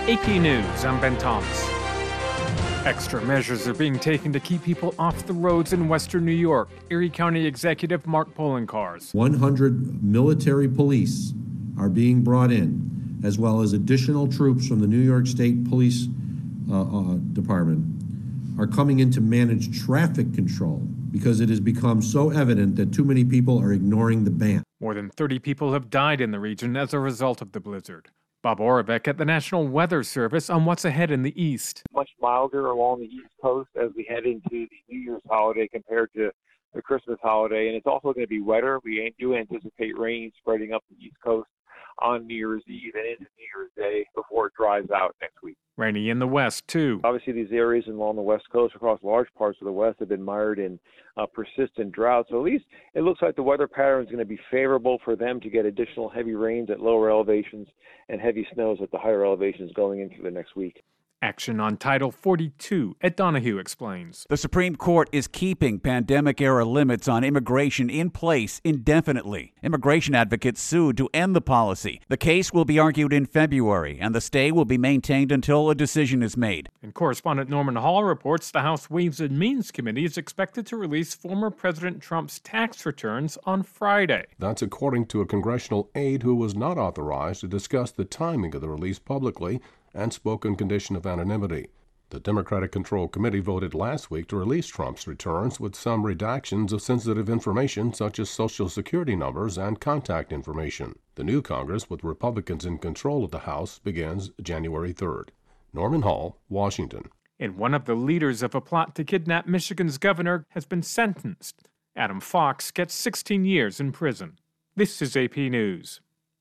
AP News, I'm Ben Thomas. Extra measures are being taken to keep people off the roads in western New York. Erie County Executive Mark Poloncarz. 100 military police are being brought in, as well as additional troops from the New York State Police Department are coming in to manage traffic control because it has become so evident that too many people are ignoring the ban. More than 30 people have died in the region as a result of the blizzard. Bob Oravec at the National Weather Service on what's ahead in the east. Much milder along the East Coast as we head into the New Year's holiday compared to the Christmas holiday. And it's also going to be wetter. We do anticipate rain spreading up the East Coast on New Year's Eve and into New Year's Day before it dries out next week. Rainy in the west, too. Obviously, these areas along the West Coast, across large parts of the West, have been mired in persistent drought. So at least it looks like the weather pattern is going to be favorable for them to get additional heavy rains at lower elevations and heavy snows at the higher elevations going into the next week. Action on Title 42. Ed Donahue explains. The Supreme Court is keeping pandemic-era limits on immigration in place indefinitely. Immigration advocates sued to end the policy. The case will be argued in February, and the stay will be maintained until a decision is made. And correspondent Norman Hall reports the House Ways and Means Committee is expected to release former President Trump's tax returns on Friday. That's according to a congressional aide who was not authorized to discuss the timing of the release publicly and spoke on condition of anonymity. The Democratic-controlled committee voted last week to release Trump's returns with some redactions of sensitive information such as Social Security numbers and contact information. The new Congress, with Republicans in control of the House, begins January 3rd. Norman Hall, Washington. And one of the leaders of a plot to kidnap Michigan's governor has been sentenced. Adam Fox gets 16 years in prison. This is AP News.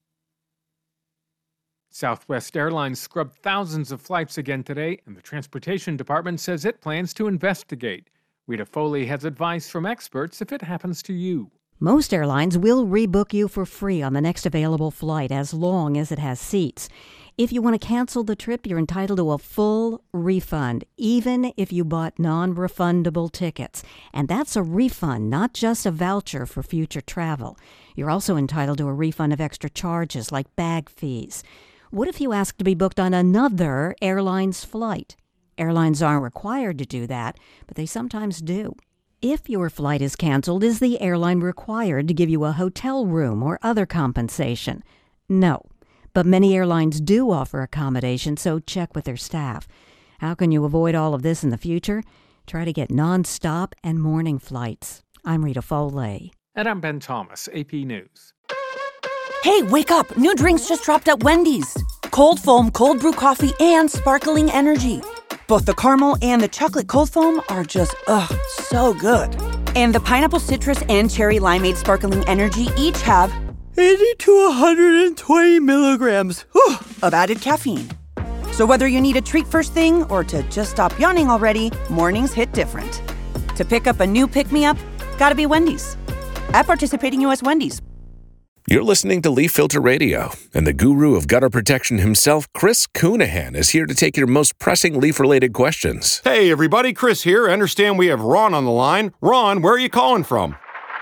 Southwest Airlines scrubbed thousands of flights again today, and the Transportation Department says it plans to investigate. Rita Foley has advice from experts if it happens to you. Most airlines will rebook you for free on the next available flight as long as it has seats. If you want to cancel the trip, you're entitled to a full refund, even if you bought non-refundable tickets. And that's a refund, not just a voucher for future travel. You're also entitled to a refund of extra charges like bag fees. What if you ask to be booked on another airline's flight? Airlines aren't required to do that, but they sometimes do. If your flight is canceled, is the airline required to give you a hotel room or other compensation? No, but many airlines do offer accommodation, so check with their staff. How can you avoid all of this in the future? Try to get nonstop and morning flights. I'm Rita Foley. And I'm Ben Thomas, AP News. Hey, wake up! New drinks just dropped at Wendy's. Cold foam, cold brew coffee, and sparkling energy. Both the caramel and the chocolate cold foam are just, so good. And the pineapple citrus and cherry limeade sparkling energy each have 80 to 120 milligrams of added caffeine. So whether you need a treat first thing or to just stop yawning already, mornings hit different. To pick up a new pick-me-up, gotta be Wendy's. At participating U.S. Wendy's. You're listening to Leaf Filter Radio, and the guru of gutter protection himself, Chris Coonahan, is here to take your most pressing leaf-related questions. Hey, everybody, Chris here. I understand we have Ron on the line. Ron, where are you calling from?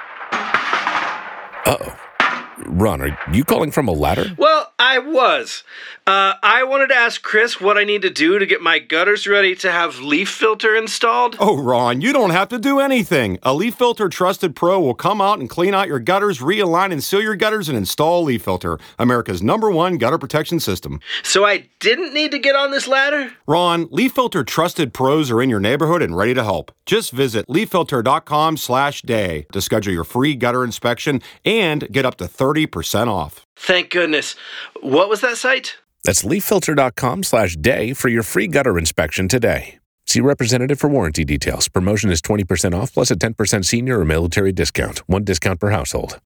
Uh-oh. Ron, are you calling from a ladder? Well, I was. I wanted to ask Chris what I need to do to get my gutters ready to have Leaf Filter installed. Oh, Ron, you don't have to do anything. A Leaf Filter Trusted Pro will come out and clean out your gutters, realign and seal your gutters, and install Leaf Filter, America's #1 gutter protection system. So I didn't need to get on this ladder? Ron, Leaf Filter Trusted Pros are in your neighborhood and ready to help. Just visit leaffilter.com/day to schedule your free gutter inspection and get up to 30% off. Thank goodness. What was that site? That's leaffilter.com/day for your free gutter inspection today. See representative for warranty details. Promotion is 20% off plus a 10% senior or military discount. One discount per household.